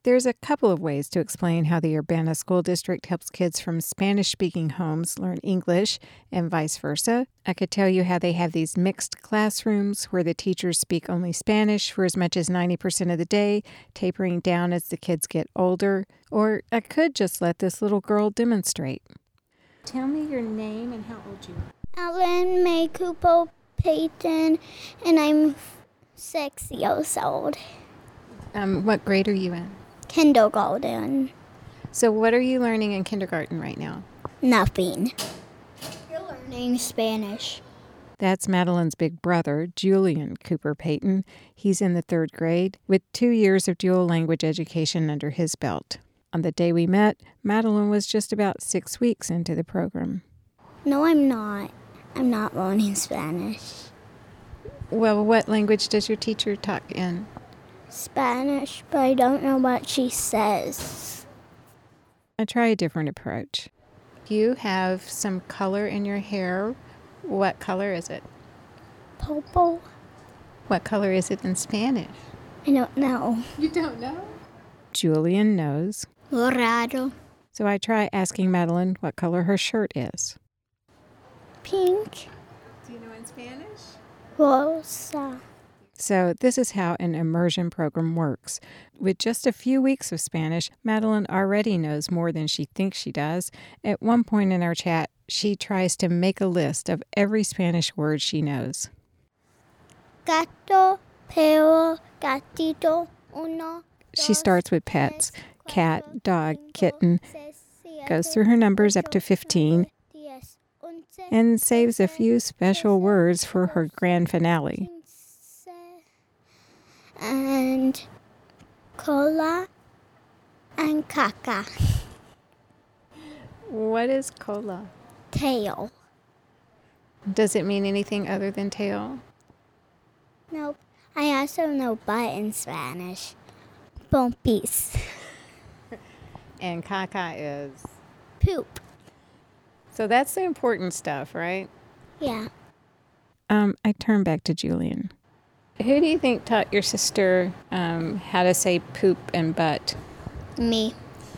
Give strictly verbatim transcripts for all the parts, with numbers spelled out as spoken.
There's a couple of ways to explain how the Urbana School District helps kids from Spanish-speaking homes learn English and vice versa. I could tell you how they have these mixed classrooms where the teachers speak only Spanish for as much as ninety percent of the day, tapering down as the kids get older. Or I could just let this little girl demonstrate. Tell me your name and how old you are. Ellen May Cooper Payton, and I'm six years old. Um, what grade are you in? Kindergarten. So what are you learning in kindergarten right now? Nothing. You're learning Spanish. That's Madeline's big brother, Julian Cooper Payton. He's in the third grade with two years of dual language education under his belt. On the day we met, Madeline was just about six weeks into the program. No, I'm not. I'm not learning Spanish. Well, what language does your teacher talk in? Spanish, but I don't know what she says. I try a different approach. You have some color in your hair. What color is it? Purple. What color is it in Spanish? I don't know. You don't know? Julian knows. Morado. So I try asking Madeline what color her shirt is. Pink. Do you know in Spanish? Rosa. So this is how an immersion program works. With just a few weeks of Spanish, Madeline already knows more than she thinks she does. At one point in our chat, she tries to make a list of every Spanish word she knows. Gato, perro, gatito, uno. She starts with pets, cat, dog, kitten, goes through her numbers up to fifteen, and saves a few special words for her grand finale. And cola and caca. What is cola? Tail. Does it mean anything other than tail? Nope. I also know butt in Spanish. Pompis. And caca is? Poop. So that's the important stuff, right? Yeah. Um, I turn back to Julian. Who do you think taught your sister um, how to say poop and butt? Me.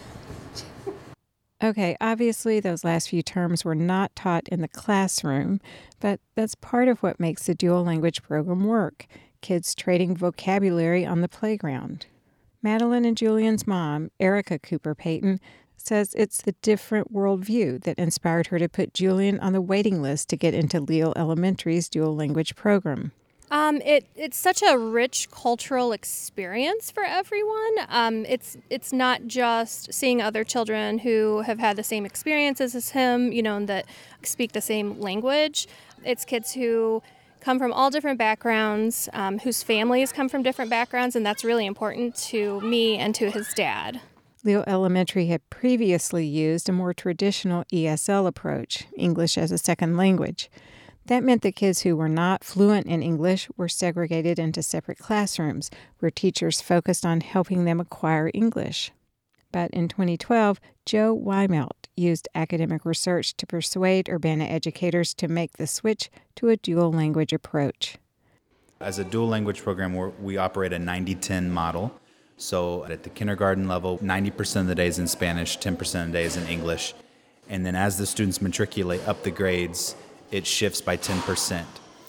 Okay, obviously those last few terms were not taught in the classroom, but that's part of what makes the dual language program work. Kids trading vocabulary on the playground. Madeline and Julian's mom, Erica Cooper Payton, says it's the different worldview that inspired her to put Julian on the waiting list to get into Leal Elementary's dual language program. Um, it it's such a rich cultural experience for everyone. Um, it's it's not just seeing other children who have had the same experiences as him, you know, and that speak the same language. It's kids who come from all different backgrounds, um, whose families come from different backgrounds, and that's really important to me and to his dad. Leal Elementary had previously used a more traditional E S L approach, English as a second language. That meant that kids who were not fluent in English were segregated into separate classrooms where teachers focused on helping them acquire English. But in twenty twelve, Joe Weimelt used academic research to persuade Urbana educators to make the switch to a dual language approach. As a dual language program, we're, we operate a ninety ten model. So at the kindergarten level, ninety percent of the days in Spanish, ten percent of the days in English. And then as the students matriculate up the grades, it shifts by ten percent.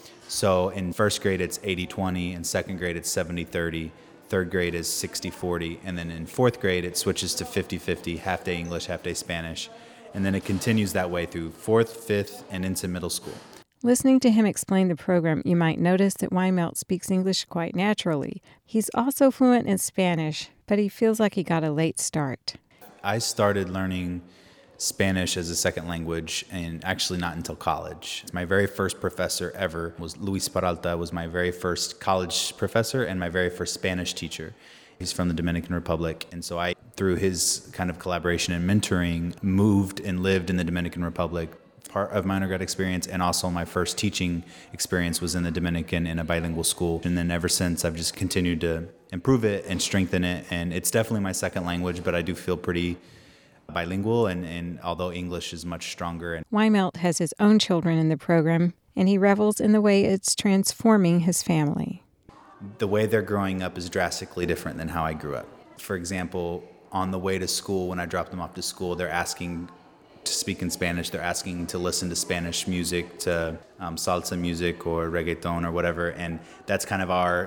So in first grade, it's eighty twenty. In second grade, it's seventy thirty. Third grade is sixty forty. And then in fourth grade, it switches to fifty fifty, half day English, half day Spanish. And then it continues that way through fourth, fifth, and into middle school. Listening to him explain the program, you might notice that Weimelt speaks English quite naturally. He's also fluent in Spanish, but he feels like he got a late start. I started learning Spanish as a second language, and actually not until college. My very first professor ever was Luis Peralta, was my very first college professor and my very first Spanish teacher. He's from the Dominican Republic, and so I, through his kind of collaboration and mentoring, moved and lived in the Dominican Republic. Part of my undergrad experience and also my first teaching experience was in the Dominican in a bilingual school. And then ever since, I've just continued to improve it and strengthen it, and it's definitely my second language, but I do feel pretty bilingual, and, and although English is much stronger. And Weimelt has his own children in the program, and he revels in the way it's transforming his family. The way they're growing up is drastically different than how I grew up. For example, on the way to school, when I drop them off to school, they're asking to speak in Spanish. They're asking to listen to Spanish music, to um, salsa music or reggaeton or whatever. And that's kind of our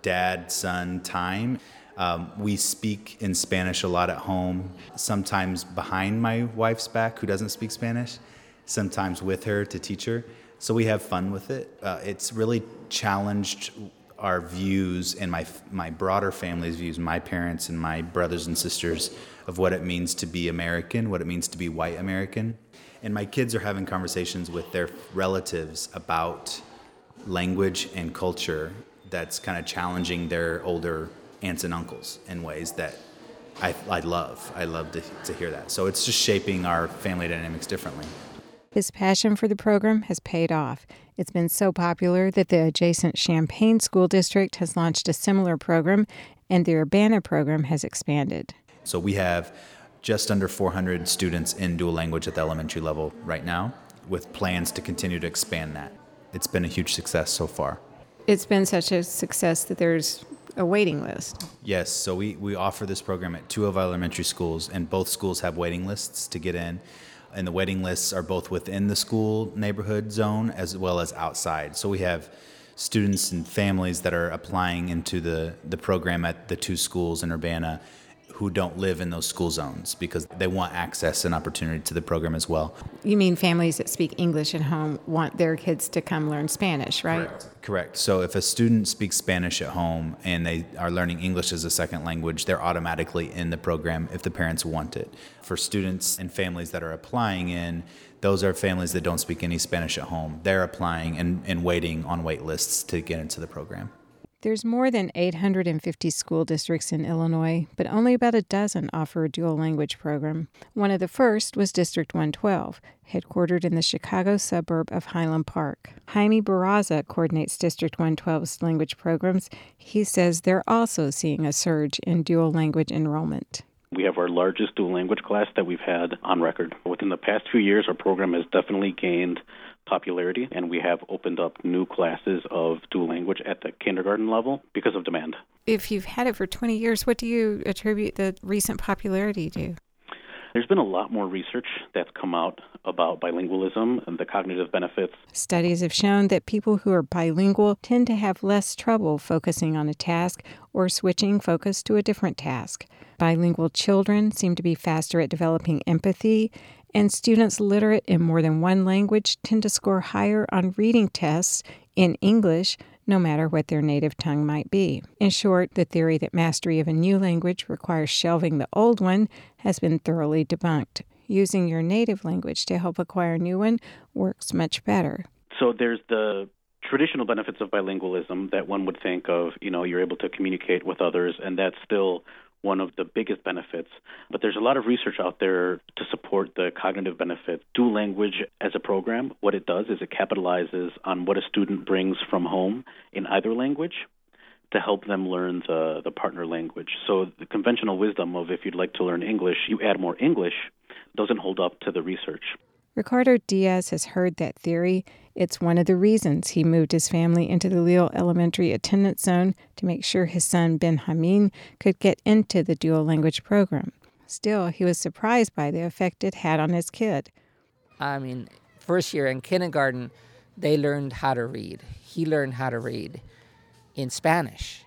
dad-son time. Um, we speak in Spanish a lot at home, sometimes behind my wife's back, who doesn't speak Spanish, sometimes with her to teach her. So we have fun with it. Uh, it's really challenged our views and my my broader family's views, my parents and my brothers and sisters, of what it means to be American, what it means to be white American. And my kids are having conversations with their relatives about language and culture that's kind of challenging their older aunts and uncles in ways that I, I love. I love to, to hear that. So it's just shaping our family dynamics differently. His passion for the program has paid off. It's been so popular that the adjacent Champaign School District has launched a similar program, and the Urbana program has expanded. So we have just under four hundred students in dual language at the elementary level right now, with plans to continue to expand that. It's been a huge success so far. It's been such a success that there's a waiting list. Yes, so we, we offer this program at two of our elementary schools, and both schools have waiting lists to get in. And the waiting lists are both within the school neighborhood zone as well as outside. So we have students and families that are applying into the, the program at the two schools in Urbana who don't live in those school zones because they want access and opportunity to the program as well. You mean families that speak English at home want their kids to come learn Spanish, right? Correct. Correct. So if a student speaks Spanish at home and they are learning English as a second language, they're automatically in the program if the parents want it. For students and families that are applying in, those are families that don't speak any Spanish at home. They're applying and, and waiting on wait lists to get into the program. There's more than eight hundred fifty school districts in Illinois, but only about a dozen offer a dual language program. One of the first was District one twelve, headquartered in the Chicago suburb of Highland Park. Jaime Barraza coordinates District one twelve's language programs. He says they're also seeing a surge in dual language enrollment. We have our largest dual language class that we've had on record. Within the past few years, our program has definitely gained popularity, and we have opened up new classes of dual language at the kindergarten level because of demand. If you've had it for twenty years, what do you attribute the recent popularity to? There's been a lot more research that's come out about bilingualism and the cognitive benefits. Studies have shown that people who are bilingual tend to have less trouble focusing on a task or switching focus to a different task. Bilingual children seem to be faster at developing empathy, and students literate in more than one language tend to score higher on reading tests in English, no matter what their native tongue might be. In short, the theory that mastery of a new language requires shelving the old one has been thoroughly debunked. Using your native language to help acquire a new one works much better. So there's the traditional benefits of bilingualism that one would think of, you know, you're able to communicate with others, and that's still one of the biggest benefits. But there's a lot of research out there to support the cognitive benefits. Dual language as a program, what it does is it capitalizes on what a student brings from home in either language to help them learn the, the partner language. So the conventional wisdom of if you'd like to learn English, you add more English doesn't hold up to the research. Ricardo Diaz has heard that theory. It's one of the reasons he moved his family into the Leal Elementary attendance zone to make sure his son Benjamin could get into the dual language program. Still, he was surprised by the effect it had on his kid. I mean, first year in kindergarten, they learned how to read. He learned how to read in Spanish.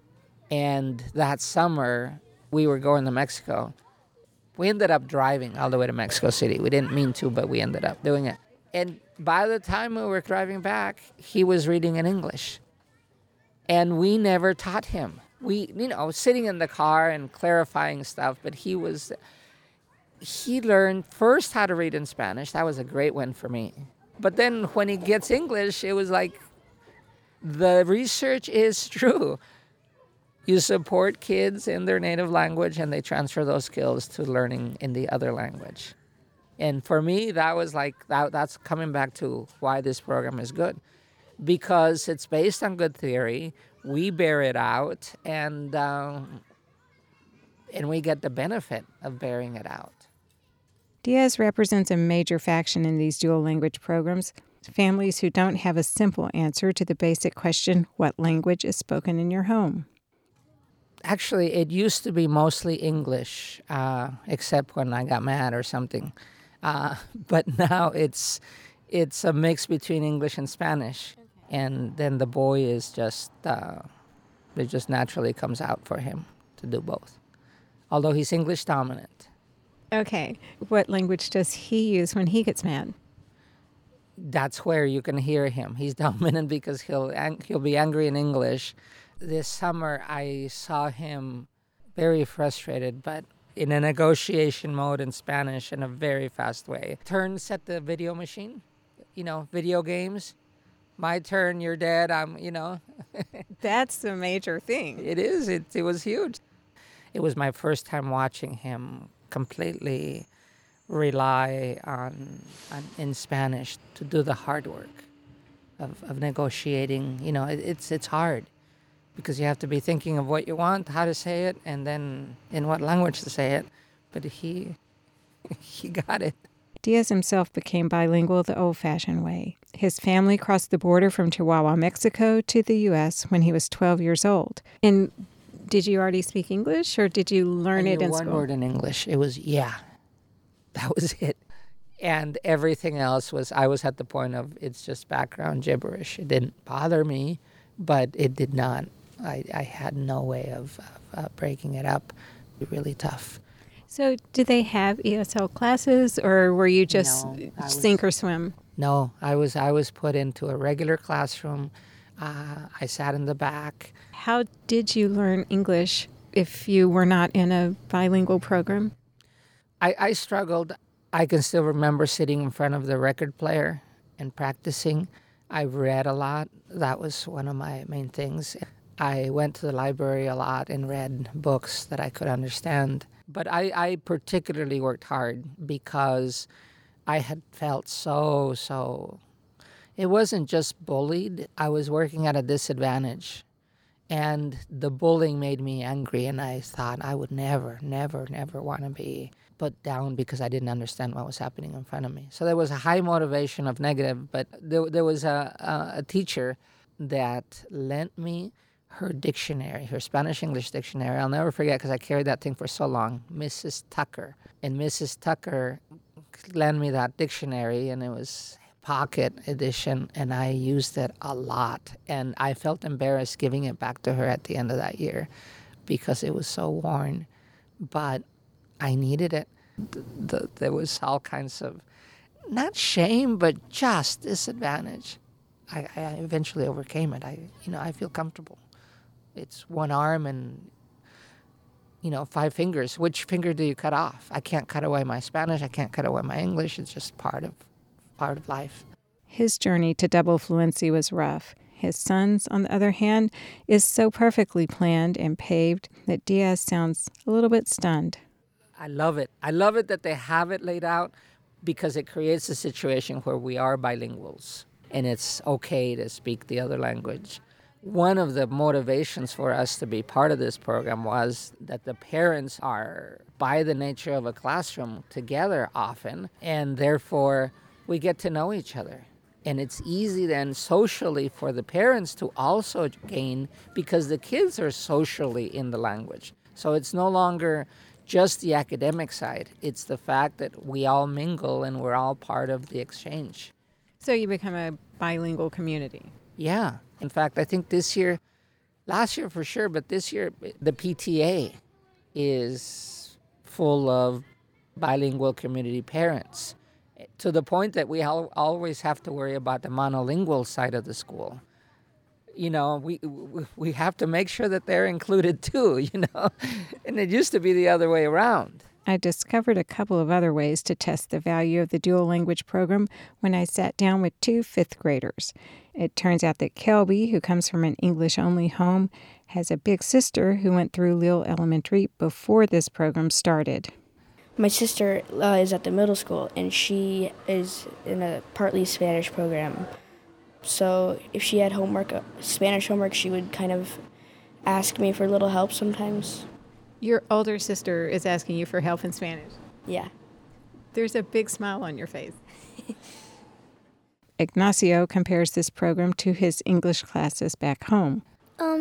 And that summer, we were going to Mexico. We ended up driving all the way to Mexico City. We didn't mean to, but we ended up doing it. And by the time we were driving back, he was reading in English. And we never taught him. We, you know, sitting in the car and clarifying stuff, but he was, he learned first how to read in Spanish. That was a great win for me. But then when he gets English, it was like, the research is true. You support kids in their native language and they transfer those skills to learning in the other language. And for me, that was like, that, that's coming back to why this program is good. Because it's based on good theory, we bear it out, and, um, and we get the benefit of bearing it out. Diaz represents a major faction in these dual language programs, families who don't have a simple answer to the basic question, what language is spoken in your home? Actually, it used to be mostly English, uh, except when I got mad or something. Uh, but now it's it's a mix between English and Spanish, and then the boy is just uh, it just naturally comes out for him to do both. Although he's English dominant. Okay. What language does he use when he gets mad? That's where you can hear him. He's dominant because he'll ang- he'll be angry in English. This summer I saw him very frustrated, but in a negotiation mode in Spanish in a very fast way. Turns at the video machine, you know, video games. My turn, you're dead, I'm, you know. That's a major thing. It is, it, it was huge. It was my first time watching him completely rely on, on in Spanish to do the hard work of, of negotiating. You know, it, it's it's hard because you have to be thinking of what you want, how to say it, and then in what language to say it. But he he got it. Diaz himself became bilingual the old-fashioned way. His family crossed the border from Chihuahua, Mexico to the U S when he was twelve years old. And did you already speak English, or did you learn I it knew in one school? word in English. It was yeah. That was it. And everything else was, I was at the point of, it's just background gibberish. It didn't bother me, but it did not. I, I had no way of, of uh, breaking it up. Really tough. So did they have E S L classes, or were you just No, I was- sink or swim? No, I was I was put into a regular classroom. Uh, I sat in the back. How did you learn English if you were not in a bilingual program? I, I struggled. I can still remember sitting in front of the record player and practicing. I read a lot. That was one of my main things. I went to the library a lot and read books that I could understand. But I, I particularly worked hard because I had felt so, so... It wasn't just bullied. I was working at a disadvantage. And the bullying made me angry, and I thought I would never, never, never want to be put down because I didn't understand what was happening in front of me. So there was a high motivation of negative, but there, there was a, a, a teacher that lent me her dictionary, her Spanish-English dictionary. I'll never forget because I carried that thing for so long, Missus Tucker. And Missus Tucker lent me that dictionary, and it was pocket edition, and I used it a lot. And I felt embarrassed giving it back to her at the end of that year because it was so worn. But I needed it. The, the, there was all kinds of, not shame, but just disadvantage. I, I eventually overcame it. I, you know, I feel comfortable. It's one arm and, you know, five fingers. Which finger do you cut off? I can't cut away my Spanish. I can't cut away my English. It's just part of part of life. His journey to double fluency was rough. His son's, on the other hand, is so perfectly planned and paved that Diaz sounds a little bit stunned. I love it. I love it that they have it laid out because it creates a situation where we are bilinguals and it's okay to speak the other language. One of the motivations for us to be part of this program was that the parents are, by the nature of a classroom, together often, and therefore we get to know each other. And it's easy then socially for the parents to also gain because the kids are socially in the language. So it's no longer just the academic side. It's the fact that we all mingle and we're all part of the exchange. So you become a bilingual community. Yeah. In fact, I think this year, last year for sure, but this year the P T A is full of bilingual community parents, to the point that we al- always have to worry about the monolingual side of the school. You know, we we have to make sure that they're included too, you know, and it used to be the other way around. I discovered a couple of other ways to test the value of the dual language program when I sat down with two fifth graders. It turns out that Kelby, who comes from an English-only home, has a big sister who went through Lille Elementary before this program started. My sister uh, is at the middle school, and she is in a partly Spanish program. So if she had homework, uh, Spanish homework, she would kind of ask me for a little help sometimes. Your older sister is asking you for help in Spanish. Yeah. There's a big smile on your face. Ignacio compares this program to his English classes back home. Um,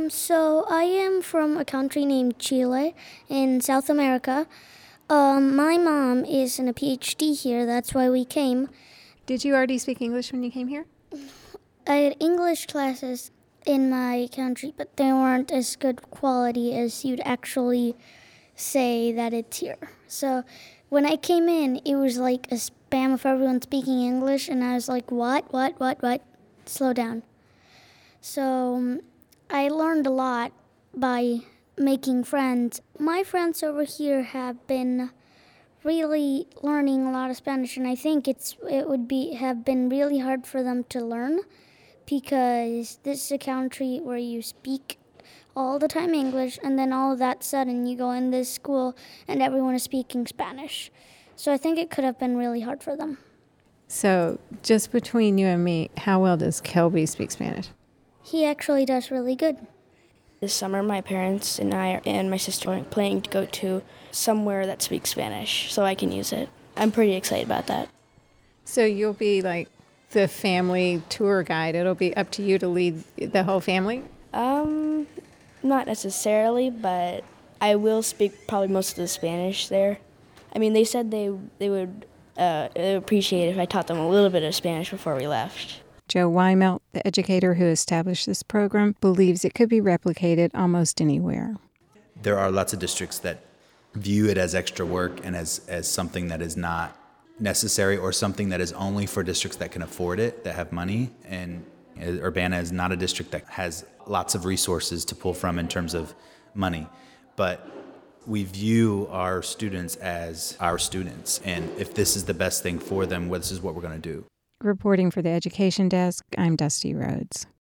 Um, so I am from a country named Chile in South America. Um, my mom is in a P H D here. That's why we came. Did you already speak English when you came here? I had English classes in my country, but they weren't as good quality as you'd actually say that it's here. So when I came in, it was like a spam of everyone speaking English, and I was like, what, what, what, what? Slow down. So um, I learned a lot by making friends. My friends over here have been really learning a lot of Spanish, and I think it's it would be have been really hard for them to learn because this is a country where you speak all the time English, and then all of that sudden you go in this school and everyone is speaking Spanish. So I think it could have been really hard for them. So just between you and me, how well does Kelby speak Spanish? He actually does really good. This summer, my parents and I and my sister are planning to go to somewhere that speaks Spanish so I can use it. I'm pretty excited about that. So you'll be like the family tour guide. It'll be up to you to lead the whole family? Um, not necessarily, but I will speak probably most of the Spanish there. I mean, they said they they would uh, appreciate it if I taught them a little bit of Spanish before we left. Joe Weimelt, the educator who established this program, believes it could be replicated almost anywhere. There are lots of districts that view it as extra work and as, as something that is not necessary or something that is only for districts that can afford it, that have money. And Urbana is not a district that has lots of resources to pull from in terms of money. But we view our students as our students. And if this is the best thing for them, well, this is what we're going to do. Reporting for the Education Desk, I'm Dusty Rhodes.